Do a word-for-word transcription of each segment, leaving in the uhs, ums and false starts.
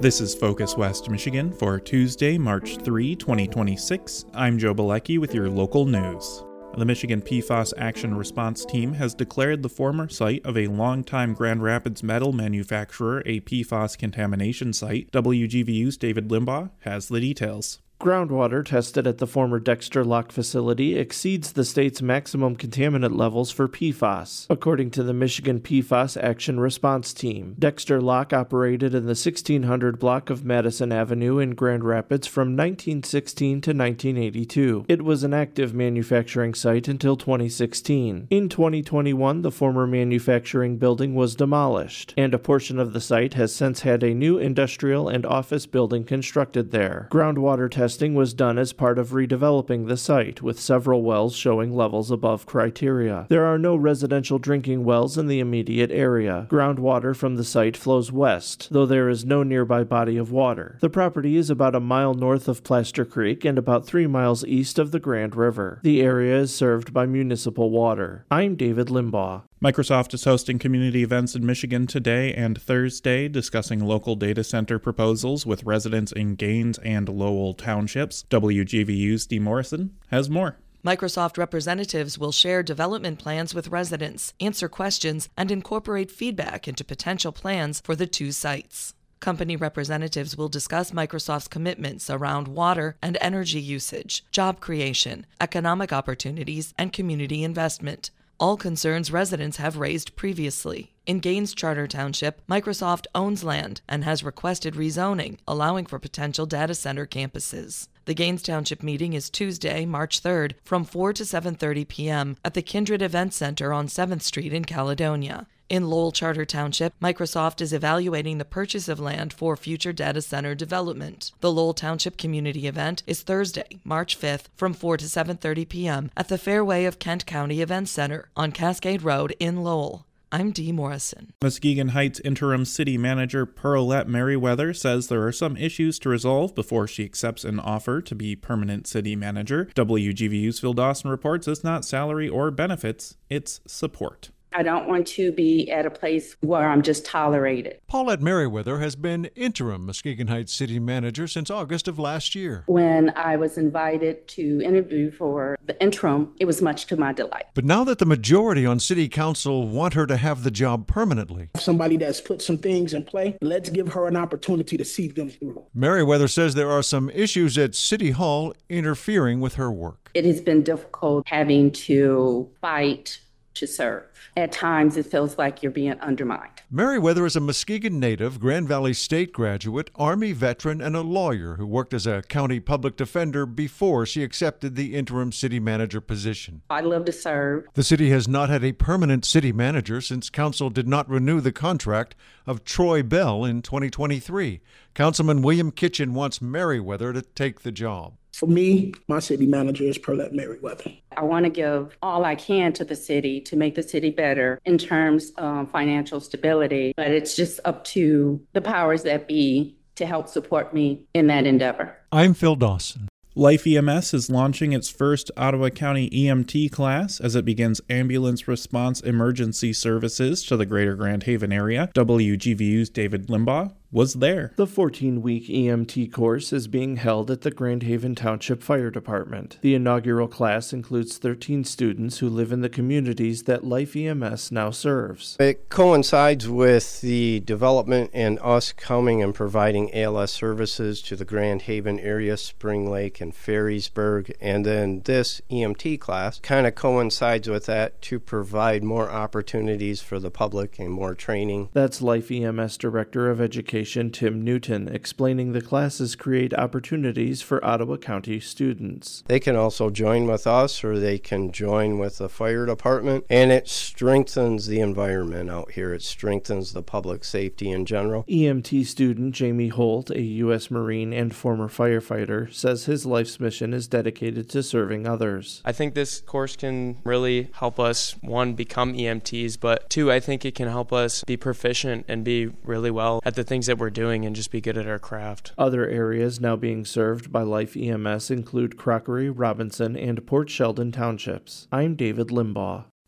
This is Focus West Michigan for Tuesday, March third, twenty twenty-six. I'm Joe Bilecki with your local news. The Michigan P FAS Action Response Team has declared the former site of a longtime Grand Rapids metal manufacturer a P FAS contamination site. W G V U's David Limbaugh has the details. Groundwater tested at the former Dexter Lock facility exceeds the state's maximum contaminant levels for P FAS, according to the Michigan P FAS Action Response Team. Dexter Lock operated in the sixteen hundred block of Madison Avenue in Grand Rapids from nineteen sixteen to nineteen eighty-two. It was an active manufacturing site until twenty sixteen. In twenty twenty-one, the former manufacturing building was demolished, and a portion of the site has since had a new industrial and office building constructed there. Groundwater testing Testing was done as part of redeveloping the site, with several wells showing levels above criteria. There are no residential drinking wells in the immediate area. Groundwater from the site flows west, though there is no nearby body of water. The property is about a mile north of Plaster Creek and about three miles east of the Grand River. The area is served by municipal water. I'm David Limbaugh. Microsoft is hosting community events in Michigan today and Thursday, discussing local data center proposals with residents in Gaines and Lowell townships. W G V U's Dee Morrison has more. Microsoft representatives will share development plans with residents, answer questions, and incorporate feedback into potential plans for the two sites. Company representatives will discuss Microsoft's commitments around water and energy usage, job creation, economic opportunities, and community investment. All concerns residents have raised previously. In Gaines Charter Township, Microsoft owns land and has requested rezoning, allowing for potential data center campuses. The Gaines Township meeting is Tuesday, March third, from four to seven thirty p.m. at the Kindred Event Center on seventh Street in Caledonia. In Lowell Charter Township, Microsoft is evaluating the purchase of land for future data center development. The Lowell Township Community Event is Thursday, March fifth, from four to seven thirty p.m. at the Fairway of Kent County Event Center on Cascade Road in Lowell. I'm Dee Morrison. Muskegon Heights Interim City Manager Pearlette Merriweather says there are some issues to resolve before she accepts an offer to be permanent city manager. W G V U's Phil Dawson reports it's not salary or benefits, it's support. I don't want to be at a place where I'm just tolerated. Paulette Merriweather has been interim Muskegon Heights city manager since August of last year. When I was invited to interview for the interim, it was much to my delight. But now that the majority on city council want her to have the job permanently, somebody that's put some things in play, let's give her an opportunity to see them through. Merriweather says there are some issues at City Hall interfering with her work. It has been difficult having to fight to serve. At times, it feels like you're being undermined. Merriweather is a Muskegon native, Grand Valley State graduate, Army veteran, and a lawyer who worked as a county public defender before she accepted the interim city manager position. I love to serve. The city has not had a permanent city manager since council did not renew the contract of Troy Bell in twenty twenty-three. Councilman William Kitchen wants Merriweather to take the job. For me, my city manager is Pearlette Merriweather. I want to give all I can to the city to make the city better in terms of financial stability, but it's just up to the powers that be to help support me in that endeavor. I'm Phil Dawson. Life E M S is launching its first Ottawa County E M T class as it begins ambulance response emergency services to the greater Grand Haven area. W G V U's David Limbaugh was there. The fourteen-week E M T course is being held at the Grand Haven Township Fire Department. The inaugural class includes thirteen students who live in the communities that Life E M S now serves. It coincides with the development and us coming and providing A L S services to the Grand Haven area, Spring Lake and Ferrysburg, and then this E M T class kind of coincides with that to provide more opportunities for the public and more training. That's Life E M S Director of Education Tim Newton, explaining the classes create opportunities for Ottawa County students. They can also join with us or they can join with the fire department, and it strengthens the environment out here. It strengthens the public safety in general. E M T student Jamie Holt, a U S Marine and former firefighter, says his life's mission is dedicated to serving others. I think this course can really help us, one, become E M Ts, but two, I think it can help us be proficient and be really well at the things that we're doing and just be good at our craft. Other areas now being served by Life E M S include Crockery, Robinson, and Port Sheldon townships. I'm David Limbaugh.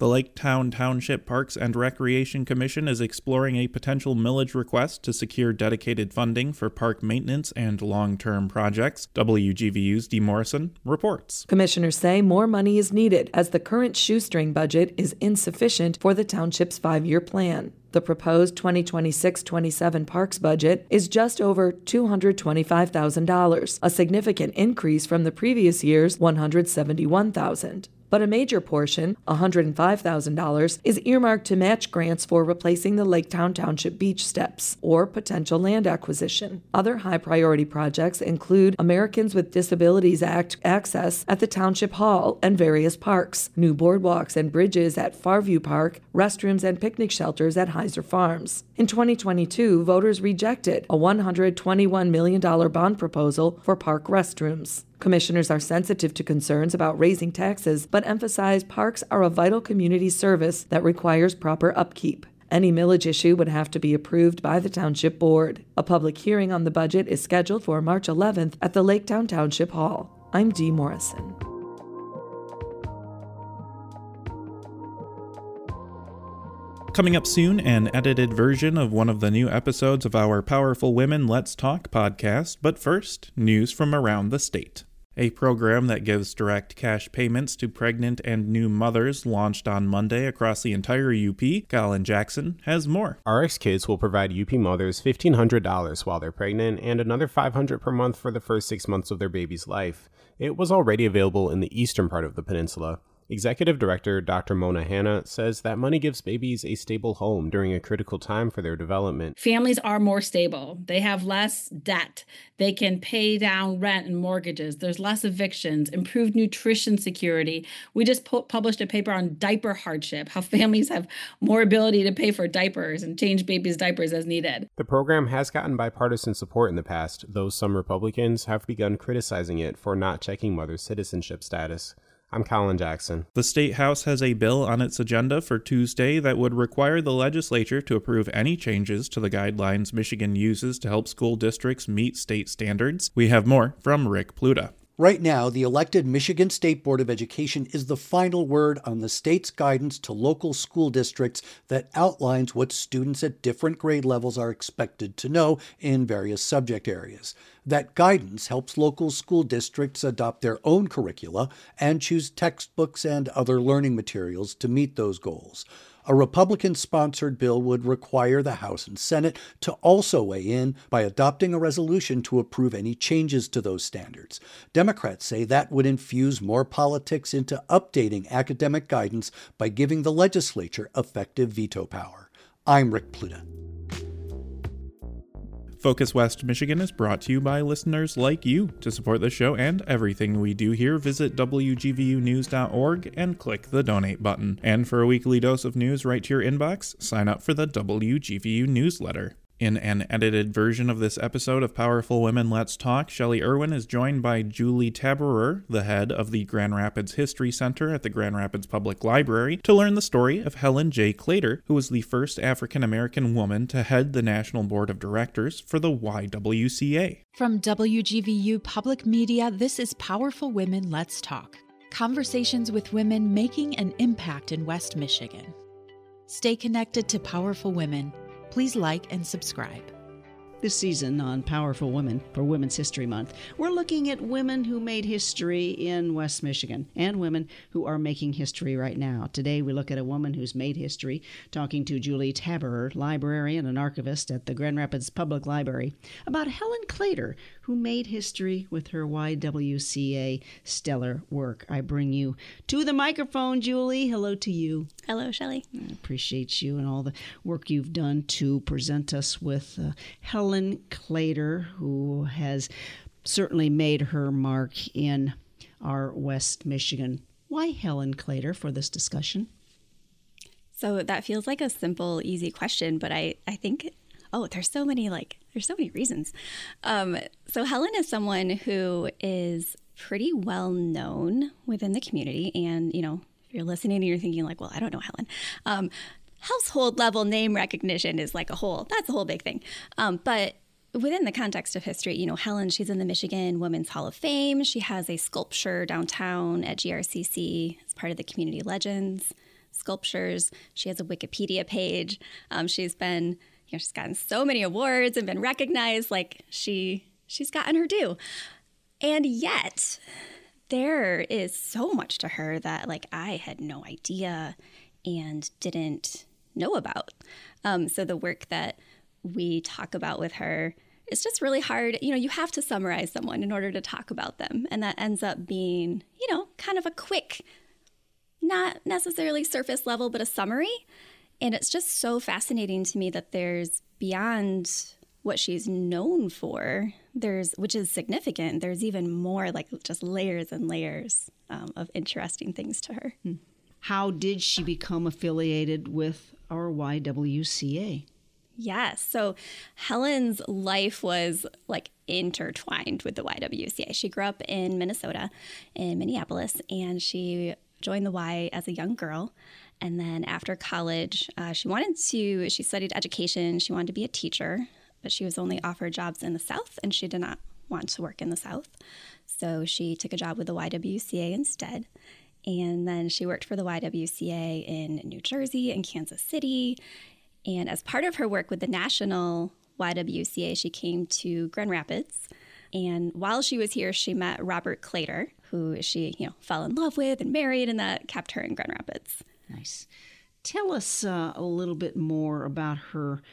The Lake Town Township Parks and Recreation Commission is exploring a potential millage request to secure dedicated funding for park maintenance and long-term projects. W G V U's Dee Morrison reports. Commissioners say more money is needed as the current shoestring budget is insufficient for the township's five-year plan. The proposed twenty twenty-six twenty-seven parks budget is just over two hundred twenty-five thousand dollars, a significant increase from the previous year's one hundred seventy-one thousand dollars. But a major portion, one hundred five thousand dollars, is earmarked to match grants for replacing the Lake Town Township beach steps or potential land acquisition. Other high-priority projects include Americans with Disabilities Act access at the Township Hall and various parks, new boardwalks and bridges at Farview Park, restrooms and picnic shelters at Heiser Farms. In twenty twenty-two, voters rejected a one hundred twenty-one million dollars bond proposal for park restrooms. Commissioners are sensitive to concerns about raising taxes, but emphasize parks are a vital community service that requires proper upkeep. Any millage issue would have to be approved by the Township Board. A public hearing on the budget is scheduled for March eleventh at the Lake Town Township Hall. I'm Dee Morrison. Coming up soon, an edited version of one of the new episodes of our Powerful Women Let's Talk podcast, but first, news from around the state. A program that gives direct cash payments to pregnant and new mothers launched on Monday across the entire U P. Colin Jackson has more. R X Kids will provide U P mothers fifteen hundred dollars while they're pregnant and another five hundred dollars per month for the first six months of their baby's life. It was already available in the eastern part of the peninsula. Executive Director Doctor Mona Hanna says that money gives babies a stable home during a critical time for their development. Families are more stable. They have less debt. They can pay down rent and mortgages. There's less evictions, improved nutrition security. We just pu- published a paper on diaper hardship, how families have more ability to pay for diapers and change babies' diapers as needed. The program has gotten bipartisan support in the past, though some Republicans have begun criticizing it for not checking mothers' citizenship status. I'm Colin Jackson. The State House has a bill on its agenda for Tuesday that would require the legislature to approve any changes to the guidelines Michigan uses to help school districts meet state standards. We have more from Rick Pluta. Right now, the elected Michigan State Board of Education is the final word on the state's guidance to local school districts that outlines what students at different grade levels are expected to know in various subject areas. That guidance helps local school districts adopt their own curricula and choose textbooks and other learning materials to meet those goals. A Republican-sponsored bill would require the House and Senate to also weigh in by adopting a resolution to approve any changes to those standards. Democrats say that would infuse more politics into updating academic guidance by giving the legislature effective veto power. I'm Rick Pluta. Focus West Michigan is brought to you by listeners like you. To support the show and everything we do here, visit W G V U news dot org and click the donate button. And for a weekly dose of news right to your inbox, sign up for the W G V U newsletter. In an edited version of this episode of Powerful Women Let's Talk, Shelley Irwin is joined by Julie Taberer, the head of the Grand Rapids History Center at the Grand Rapids Public Library, to learn the story of Helen J. Claytor, who was the first African-American woman to head the National Board of Directors for the Y W C A. From W G V U Public Media, this is Powerful Women Let's Talk. Conversations with women making an impact in West Michigan. Stay connected to Powerful Women. Please like and subscribe. This season on Powerful Women for Women's History Month, we're looking at women who made history in West Michigan and women who are making history right now. Today, we look at a woman who's made history, talking to Julie Taberer, librarian and archivist at the Grand Rapids Public Library, about Helen Claytor, who made history with her Y W C A stellar work. I bring you to the microphone, Julie. Hello to you. Hello, Shelley. I appreciate you and all the work you've done to present us with uh, Helen Claytor, who has certainly made her mark in our West Michigan. Why Helen Claytor for this discussion? So that feels like a simple, easy question, but I, I think, oh, there's so many, like, there's so many reasons. Um, so Helen is someone who is pretty well known within the community. And, you know, if you're listening and you're thinking like, well, I don't know Helen. Um, household level name recognition is like a whole, that's a whole big thing. Um, but within the context of history, you know, Helen, she's in the Michigan Women's Hall of Fame. She has a sculpture downtown at G R C C as part of the Community Legends. sculptures. She has a Wikipedia page. Um, she's been, you know, she's gotten so many awards and been recognized. Like she, she's gotten her due. And yet there is so much to her that like I had no idea and didn't know about. Um, so the work that we talk about with her, it's just really hard. You know, you have to summarize someone in order to talk about them. And that ends up being, you know, kind of a quick, not necessarily surface level, but a summary. And it's just so fascinating to me that there's beyond what she's known for, there's, which is significant, there's even more like just layers and layers um, of interesting things to her. Hmm. How did she become affiliated with our Y W C A? Yes. So Helen's life was like intertwined with the Y W C A. She grew up in Minnesota, in Minneapolis, and she joined the Y as a young girl. And then after college, uh, she wanted to, she studied education. She wanted to be a teacher, but she was only offered jobs in the South, and she did not want to work in the South. So she took a job with the Y W C A instead. And then she worked for the Y W C A in New Jersey and Kansas City. And as part of her work with the national Y W C A, she came to Grand Rapids. And while she was here, she met Robert Claytor, who she, you know, fell in love with and married, and that kept her in Grand Rapids. Nice. Tell us uh, a little bit more about her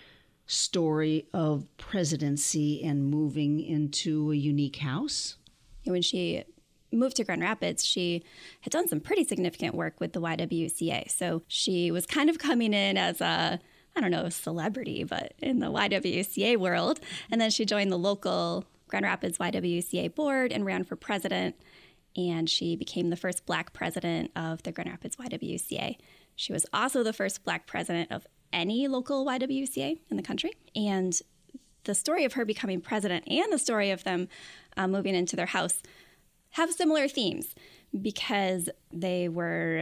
story of presidency and moving into a unique house. When she moved to Grand Rapids, she had done some pretty significant work with the Y W C A. So she was kind of coming in as a, I don't know, a celebrity, but in the Y W C A world. And then she joined the local Grand Rapids Y W C A board and ran for president. And she became the first Black president of the Grand Rapids Y W C A. She was also the first Black president of any local Y W C A in the country. And the story of her becoming president and the story of them uh, moving into their house have similar themes, because they were,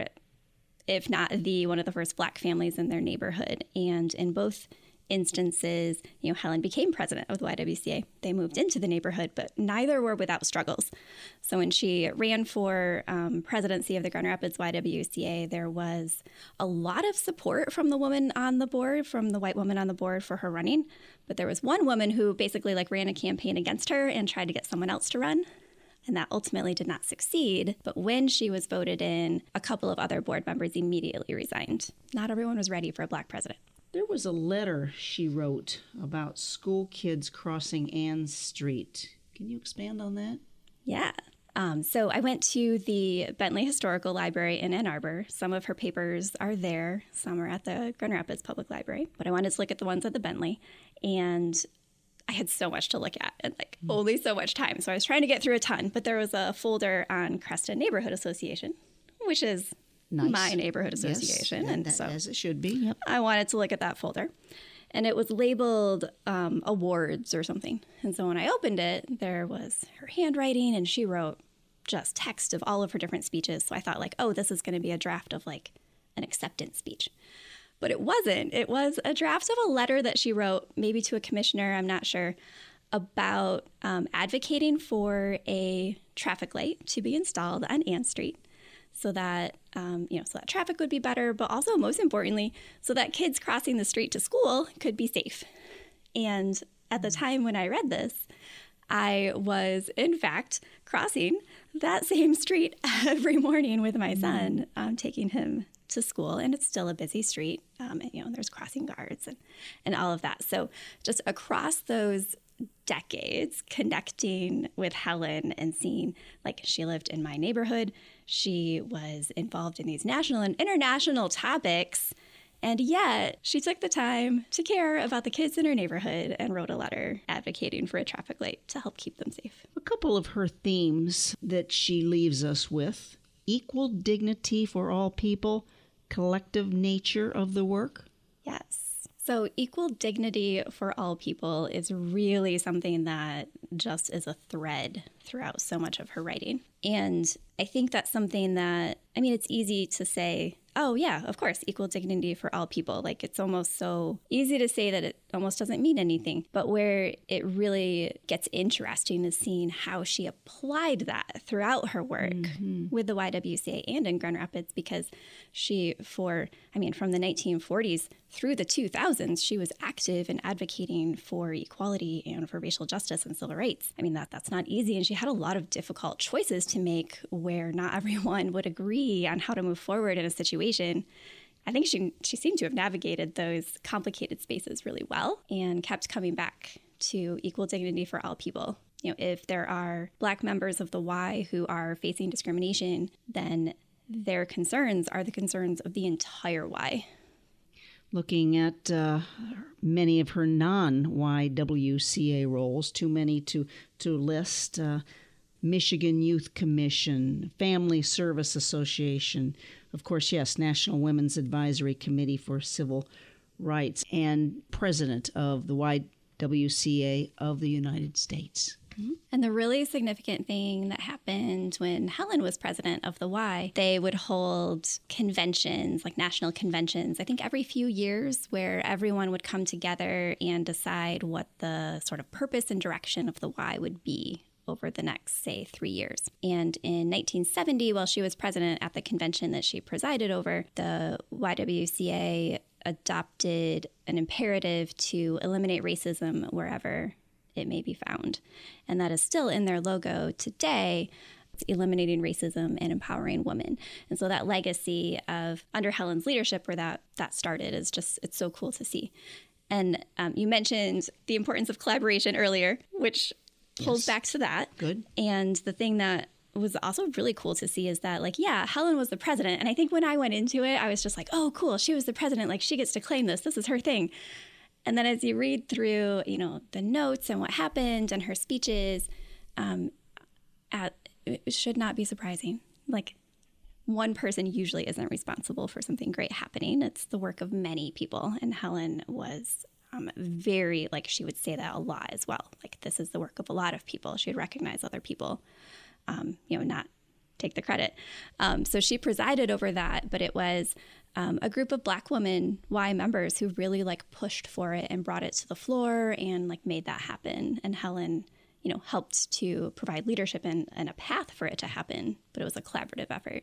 if not the one of the first Black families in their neighborhood. And in both instances, you know, Helen became president of the Y W C A. They moved into the neighborhood, but neither were without struggles. So when she ran for um, presidency of the Grand Rapids Y W C A, there was a lot of support from the woman on the board, from the white woman on the board for her running. But there was one woman who basically like ran a campaign against her and tried to get someone else to run. And that ultimately did not succeed. But when she was voted in, a couple of other board members immediately resigned. Not everyone was ready for a Black president. There was a letter she wrote about school kids crossing Ann Street. Can you expand on that? Yeah. Um, so I went to the Bentley Historical Library in Ann Arbor. Some of her papers are there. Some are at the Grand Rapids Public Library. But I wanted to look at the ones at the Bentley. And I had so much to look at and like mm. only so much time. So I was trying to get through a ton. But there was a folder on Creston Neighborhood Association, which is nice. My neighborhood association. Yes, and that, so as it should be. Yep. I wanted to look at that folder. And it was labeled um, awards or something. And so when I opened it, there was her handwriting, and she wrote just text of all of her different speeches. So I thought like, oh, this is going to be a draft of like an acceptance speech. But it wasn't. It was a draft of a letter that she wrote, maybe to a commissioner, I'm not sure, about um, advocating for a traffic light to be installed on Ann Street, so that um, you know, so that traffic would be better, but also most importantly, so that kids crossing the street to school could be safe. And at the time when I read this, I was in fact crossing that same street every morning with my son, um, taking him to school, and it's still a busy street. Um, and, you know, there's crossing guards and, and all of that. So just across those decades, connecting with Helen and seeing, like, she lived in my neighborhood. She was involved in these national and international topics, and yet she took the time to care about the kids in her neighborhood and wrote a letter advocating for a traffic light to help keep them safe. A couple of her themes that she leaves us with: equal dignity for all people, collective nature of the work. Yes. So equal dignity for all people is really something that just is a thread throughout so much of her writing. And I think that's something that, I mean, it's easy to say, oh yeah, of course, equal dignity for all people. Like, it's almost so easy to say that it, almost doesn't mean anything. But where it really gets interesting is seeing how she applied that throughout her work mm-hmm. with the Y W C A and in Grand Rapids, because she, for, I mean, from the nineteen forties through the two thousands, she was active in advocating for equality and for racial justice and civil rights. I mean, that that's not easy. And she had a lot of difficult choices to make where not everyone would agree on how to move forward in a situation. I think she she seemed to have navigated those complicated spaces really well and kept coming back to equal dignity for all people. You know, if there are Black members of the Y who are facing discrimination, then their concerns are the concerns of the entire Y. Looking at uh, many of her non-Y W C A roles, too many to, to list, uh, Michigan Youth Commission, Family Service Association, of course, yes, National Women's Advisory Committee for Civil Rights, and president of the Y W C A of the United States. And the really significant thing that happened when Helen was president of the Y, they would hold conventions, like national conventions, I think every few years, where everyone would come together and decide what the sort of purpose and direction of the Y would be over the next, say, three years. And in nineteen seventy, while she was president at the convention that she presided over, the Y W C A adopted an imperative to eliminate racism wherever it may be found. And that is still in their logo today. It's eliminating racism and empowering women. And so that legacy of under Helen's leadership where that, that started is just, it's so cool to see. And um, you mentioned the importance of collaboration earlier, which pulls yes. back to that. Good. And the thing that was also really cool to see is that, like, yeah, Helen was the president. And I think when I went into it, I was just like, oh, cool, she was the president. Like, she gets to claim this. This is her thing. And then as you read through, you know, the notes and what happened and her speeches, um, at, it should not be surprising. Like, one person usually isn't responsible for something great happening. It's the work of many people. And Helen was um, very, like, she would say that a lot as well. Like, this is the work of a lot of people. She would recognize other people, um, you know, not take the credit. Um, so she presided over that, but it was um, a group of Black women, Y members, who really like pushed for it and brought it to the floor and like made that happen. And Helen, you know, helped to provide leadership and, and a path for it to happen, but it was a collaborative effort.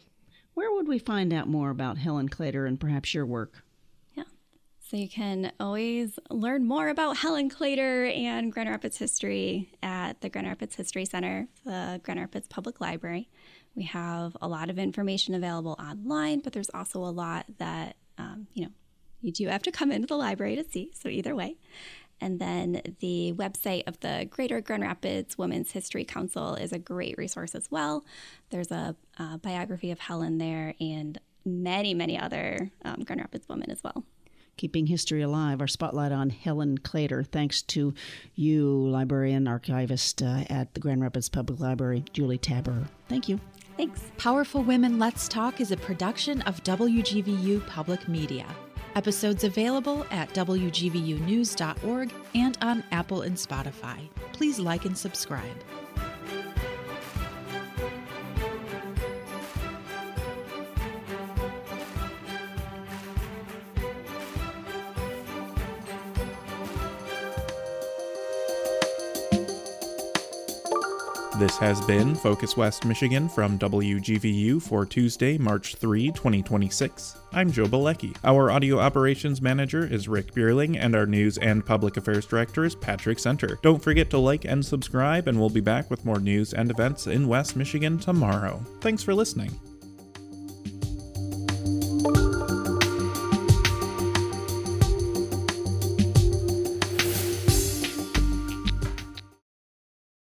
Where would we find out more about Helen Claytor and perhaps your work? Yeah. So you can always learn more about Helen Claytor and Grand Rapids history at the Grand Rapids History Center, the Grand Rapids Public Library. We have a lot of information available online, but there's also a lot that, um, you know, you do have to come into the library to see, so either way. And then the website of the Greater Grand Rapids Women's History Council is a great resource as well. There's a, a biography of Helen there and many, many other um, Grand Rapids women as well. Keeping history alive, our spotlight on Helen Claytor, thanks to you, librarian, archivist uh, at the Grand Rapids Public Library, Julie Taber. Thank you. Thanks. Powerful Women Let's Talk is a production of W G V U Public Media. Episodes available at W G V U news dot org and on Apple and Spotify. Please like and subscribe. This has been Focus West Michigan from W G V U for Tuesday, March third, twenty twenty-six. I'm Joe Bilecki. Our audio operations manager is Rick Bierling, and our news and public affairs director is Patrick Center. Don't forget to like and subscribe, and we'll be back with more news and events in West Michigan tomorrow. Thanks for listening.